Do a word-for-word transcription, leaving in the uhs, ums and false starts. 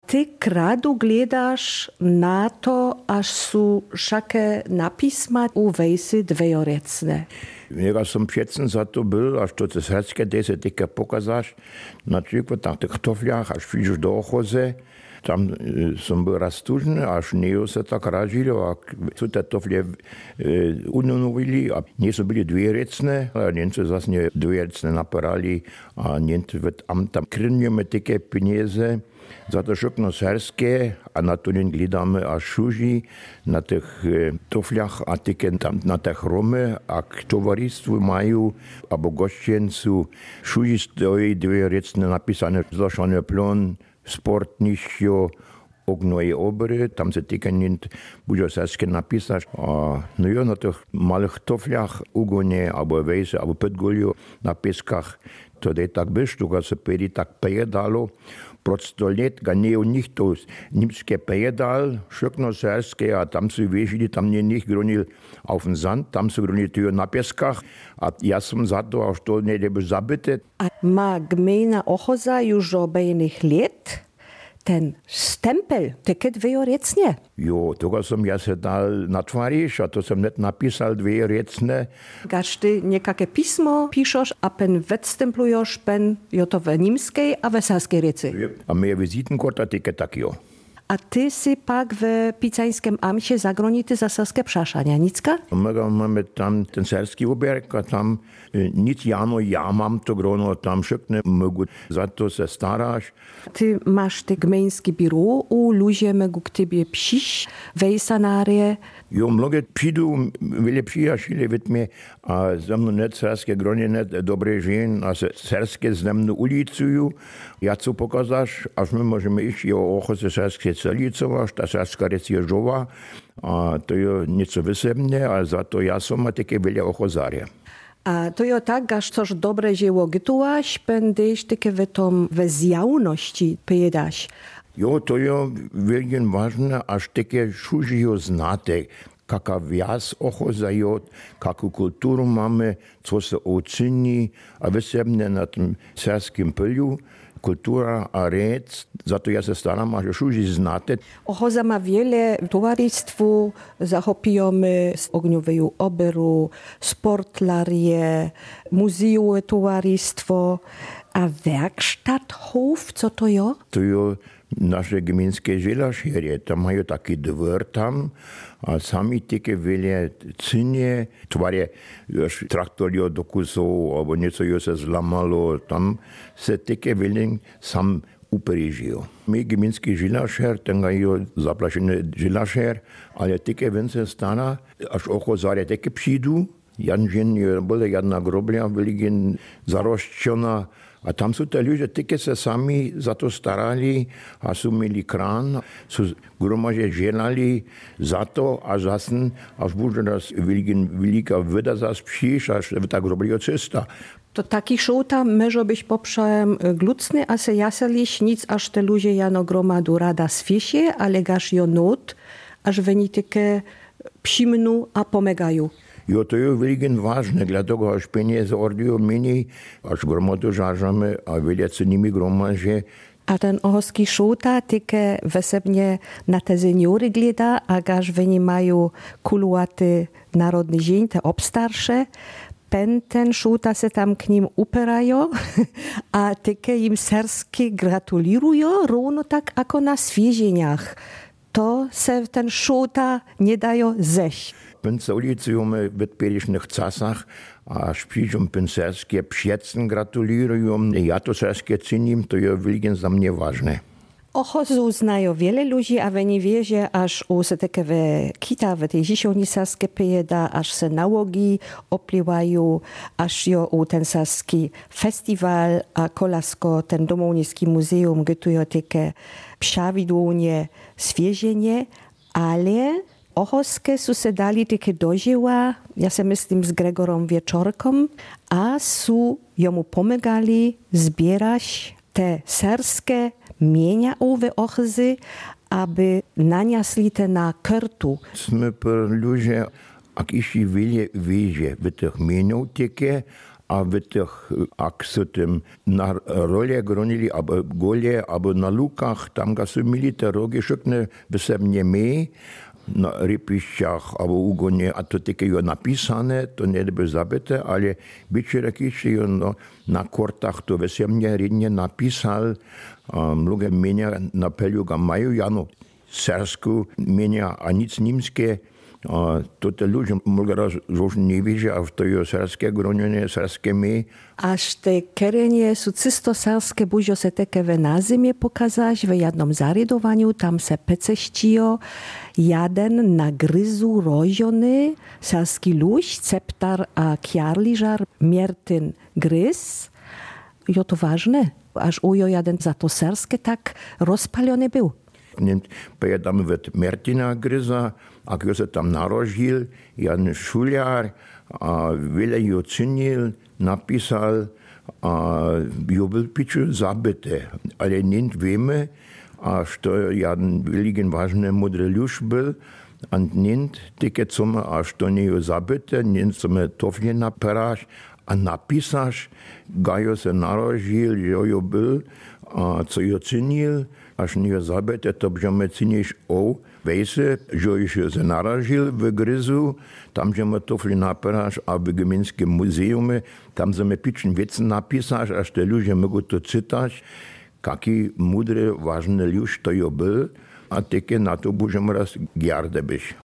ty kradu gledaš na to, až sú všaké napisma u vejsy dvejorecne. Ja som předsen za to byl, až to z Herské, kde se tyka pokazáš, na příklad na těch toflách, až přijdeš do Ochoze, tam som byl raz tužný, až nejo se tak ražilo a co te tofle e, unovili a nie są byli dvierecné, ale Němci zase dvierecné naparali a Němci tam tam krynjeme tyke peníze za to všechno z Herské a na to gledáme až šuži na těch e, toflách a tyke tam na těch Rome a k tovaristvu majú abo goštěncu šuži stojí dvierecné napísané zložený plon sportnišťo, ognoje obry, tam se týka nint buďo sasky napísaš. A no jo, na těch malých toflách ugoně, abo vejse, abo petgulju na peskách, to je tak byš, to se pědi tak pejedalo, proč sto let, ga ne u nich to nimské pejedal, všechno sasky a tam se věžili, tam nie nich gronil auf den Sand, tam se gronil tyjo na peskách a ja som za to, až to nejde zabite. A má gmina Ochoza już obejnych let ten stempel, také dvejorecne? Jo, toga som ja se dal natváriš a to som net napísal dvejorecne. Gaž ty nejaké písmo píšoš a pen vedstemplujoš pen jo to v nímskej a v saskej reci. A moje vizitenkorta také tak jo. A ty si pak w Picańskim amcie zagronity za saskie przaszania, nicka? My mamy tam ten serski oberg, a tam nic jano, ja mam to grono, tam wszystkie mogą za to se starasz. Ty masz te gmeńskie biuro, u ludzie mogą k tobie przyjść, wejsanarie. Jo, mnoge przyjdą, wiele przyjaciele wid mnie, a ze mną net serskie gronie net dobre żen, a serskie ze mną ulicują. Ja co pokazasz, aż my możemy iść i o ochoce serskie celicować, ta serska rec je żowa, a to je nieco wysebne, a za to ja som a takie wiele ochozarie. A to jo tak, aż coś dobre dzieło gytułaś, będziesz takie w tom, w zjawności pojedasz. Jo, to je veľmi vážne, až také šužijo znate, kaká viac ochozajo, kakú kultúru máme, co sa ocení a vysebne na tom serským polu, kultura a rec, za to ja sa staram, až šuži znate. Ochoza ma wiele towarzystwu, zachopijemy z ogniowej oberu, sportlarie, muzeum towarzystwo, a werkstatthof, co to jo? To jo naše gmínske želašerie, tam majú taký dvor tam a sami také veľa cynie, tvarie traktorio do kusov, alebo niečo jo sa zlamalo, tam sa také veľa sam uprežijo. My gmínski želašer, ten jo zaplašený želašer, ale také vence stana, až ochozáre také přijdu, Janžin je byla jedna grobля, veliký zaroščená. A tam sú te ľudia, také sa sami za to starali a sú mieli krán, sú gromaže želali za to a zase, až bude nás veľká veda zase příš, až tak robili cesta. To taki šouta może być poprzem glucny, a se jaseliś nic, aż te ludzie jano gromadu rada sfiesie, ale gaż jo not, aż weni takie přimnu a pomegajú. Jo, to je veľmi vážne, dlatego až peniaze ordijo meni, až gromadu žážame a vedia se nimi gromaže. A ten ohoský šouta také vesebne na te seniory gleda, a gaž veni majú kuluaty narodný dzień, te obstarsze, pen ten šouta se tam k ním uperajo a také im sersky gratulujo, rovno tak ako na svieženiach. To se ten šouta nie dajo ześ. Pęce ulicujemy w pierwszych czasach, a przyjdą pęcerskie przyjecen gratulują. Ja to serskie cenim, to jest wielkie za mnie ważne. Ochozu znają wiele ludzi, a wy nie wierzę, aż u se takie w kita, w tej ziszowni saskie pejeda, aż se nałogi opliwają, aż jo u ten saski festiwal, a kolasko ten domovnický muzeum gytują takie przawidłowanie, zwierzenie, ale Ochoskie su se dali takie dożyła, ja se myslím z Gregorom Wieczorkom, a su jomu pomagali zbierać te serskie mienia owe ochozy, aby naniosli te na kartu. Sme per ludzie, ak iši wiele wiezie w tych mieniach takie, a w tych, jak se tym na role gronili, albo gole, albo na lukach, tam ga su mieli te rogi szykne, by se mnie mieli, na rypišťach alebo úgonie, a to také jo napísané, to nebylo zabité, ale byčereky, že jo no, na kortách to vesemně redně napísal, mnohé měnia na peljuga majú, jano sersku měnia a nic nímské, a toto ľudia mnohé raz už nevíže, a to je serské groněné, serské my. Až te kerenie sú čisto serské, buďo se tekeve na zimie pokazáš, v jednom zaredovaniu, tam se peceštio, jeden na gryzu rožony, serský lúž, ceptar a kjarližar, miertyn gryz. Jo to vážne, až ujo jeden za to serské tak rozpalony był. Pojedame v Mertina Gryza, a když se tam narožil, Jan Šuliar, a vele jo cenil, napísal, a jo byl piču zabité. Ale nint víme, a što Jan veligen vážný modrý ľuž byl, a nint tyke coma, a što nie jo zabité, nint coma tofně naperáš, a napísaš, gajo se narožil, jo jo byl, a co jo cenil, až nie zabete, to bžeme ceniš o vejse, že se naražil v Gryzu, tam žeme tofli naperáš, a v Gminském muzeume, tam sme pičn věcen napísaš, až te ľudia mogu to citáš, kaký mudrý, vážný ľuž to jo byl, a také na to budeme raz gjarde byš.